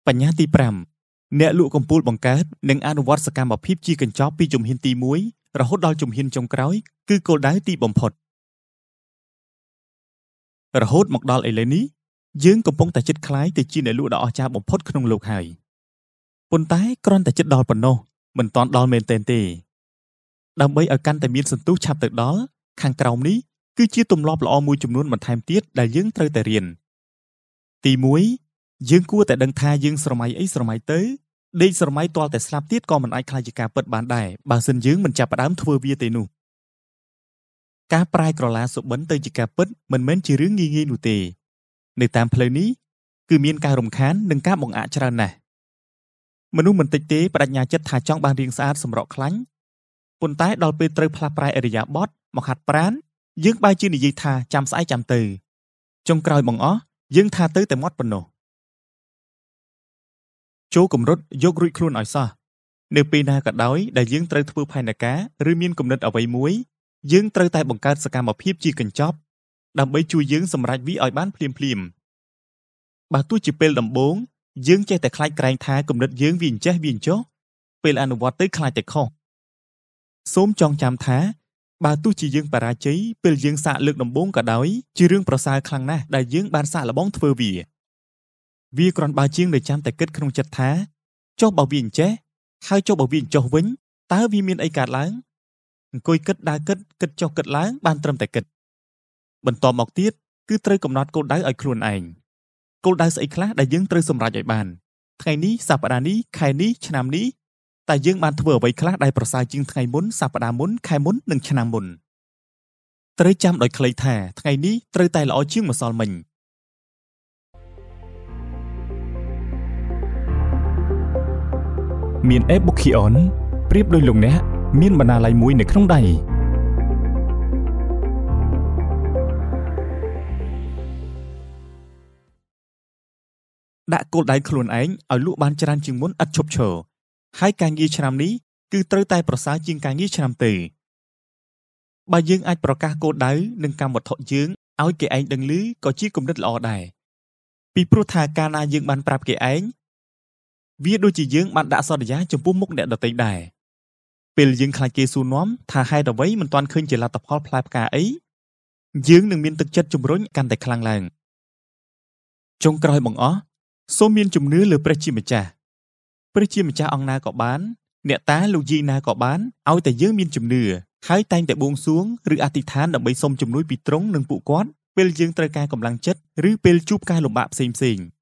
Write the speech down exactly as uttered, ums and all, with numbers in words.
បញ្ញាទីប្រាំអ្នកលក់កំពូលបង្កើតនិងអនុវត្តសកម្មភាពជាកញ្ចប់ពីជំហានទីមួយរហូតដល់ជំហានចុងក្រោយគឺគោលដៅទីបំផុតរហូតមកដល់ឥឡូវនេះយើងកំពុងតែជិតក្លាយទៅជាអ្នកលក់ដ៏អស្ចារ្យបំផុតក្នុងលោកហើយប៉ុន្តែគ្រាន់តែជិតដល់ប៉ុណ្ណោះមិនទាន់ដល់មែនទែនទេដើម្បីឲ្យកាន់តែមានសន្ទុះឆាប់ទៅដល់ខាងក្រោមនេះគឺជាទម្លាប់ល្អមួយចំនួនបន្ថែមទៀតដែលយើងត្រូវតែរៀនទីមួយយើងគួរតែដឹងថាយើងស្រមៃអីស្រមៃទៅដេកស្រមៃទាល់តែស្លាប់ទៀតក៏មិនអាចខ្លាចជាការពិតបានដែរបើសិនយើងមិនចាប់ផ្ដើមធ្វើវាទេនោះការប្រែក្រឡាសុបិនទៅជាការពិតមិនមែនជារឿងងាយៗនោះទេនៅតាមផ្លូវនេះគឺមានការរំខាននិងការបង្អាក់ច្រើនណាស់មនុស្សមិនតិចទេបដិញ្ញាចិត្តថាចង់បានរាងស្អាតសម្រក់ខ្លាញ់ប៉ុន្តែដល់ពេលត្រូវផ្លាស់ប្រែអរិយាប័ត្រមកហាត់ប្រាណយើងបែរជានិយាយថាចាំស្អែកចាំទៅចុងក្រោយបង្អស់យើងថាទៅតែមាត់ប៉ុណ្ណោះចូលគំរុតយករួចខ្លួនឲ្យសោះនៅពេលណាក៏ដោយដែលយើងត្រូវធ្វើផែនការឬមានគំនិតអ្វីមួយយើងត្រូវតែបង្កើតសកម្មភាពជាកញ្ចប់ដើម្បីជួយយើងសម្រេចវាឲ្យបានភ្លាមភ្លាមបើទោះជាពេលដំបូងយើងចេះតែខ្លាចក្រែងថាគំនិតយើងវាអញ្ចេះវាអញ្ចោះពេលអនុវត្តទៅខ្លាចតែខុសសូមចងចាំថាបើទោះជាយើងបរាជ័យពេលយើងសាកលើកដំបូងក៏ដោយជារឿងប្រសើរខ្លាំងណាស់ដែលយើងបានសាកល្បងធ្វើវាវាគ្រាន់បើជាងដែលចាំតែគិតក្នុងចិត្តថាចុះបើវាអញ្ចេះហើយចុះបើវាអញ្ចោះវិញតើវាមានអីកើតឡើងអង្គុយគិតដើរគិតគិតចុះគិតឡើងបានត្រឹមតែគិតបន្ទាប់មកទៀតគឺត្រូវកំណត់គោលដៅឲ្យខ្លួនឯងគោលដៅស្អីខ្លះដែលយើងត្រូវសម្រេចឲ្យបានថ្ងៃនេះសប្តាហ៍នេះខែនេះឆ្នាំនេះតែយើងបានធ្វើអ្វីខ្លះដែលប្រសើរជាងថ្ងៃមុនសប្តាហ៍មុនខែមុននិងឆ្នាំមុនត្រូវចាំដោយខ្លីថាថ្ងៃនេះត្រូវតែល្អជាងម្សិលមិញមាន e-Bookion ប្រៀបដូចលោកអ្នកមានបណ្ណាល័យមួយនៅក្នុងដៃដាក់គោលដៅខ្លួនឯងឲ្យលក់បានច្រើនជាងមុនឥតឈប់ឈរហើយការងារឆ្នាំនេះគឺត្រូវតែប្រសើរជាងការងារឆ្នាំទៅបើយើងអាចប្រកាសគោលដៅនិងកម្មវត្ថុយើងឲ្យគេឯងដឹងឮក៏ជាគំនិតល្អដែរពីព្រោះថាកាលណាយើងបានប្រាប់គេឯងវាដូចជាយើងបានដាក់សន្យាចំពោះមុខអ្នកដទៃដែរពេលយើងខ្លាចគេសួរនាំថាហេតុអ្វីមិនទាន់ឃើញជាលទ្ធផលផ្លែផ្កាអីយើងនឹងមានទឹកចិត្តជំរុញកាន់តែខ្លាំងឡើងចុងក្រោយបង្អស់សូមមានជំនឿលើព្រះជាម្ចាស់ព្រះជាម្ចាស់អង្គណាក៏បានអ្នកតាលោកយាយណាក៏បានឲ្យតែយើងមានជំនឿហើយតែងតែបួងសួងឬអធិដ្ឋានដើម្បីសុំជំនួយពីទ្រង់និងពួកគាត់ពេលយើងត្រូវការកម្លាំងចិត្តឬពេលជួបការលំបាកផ្សេងៗ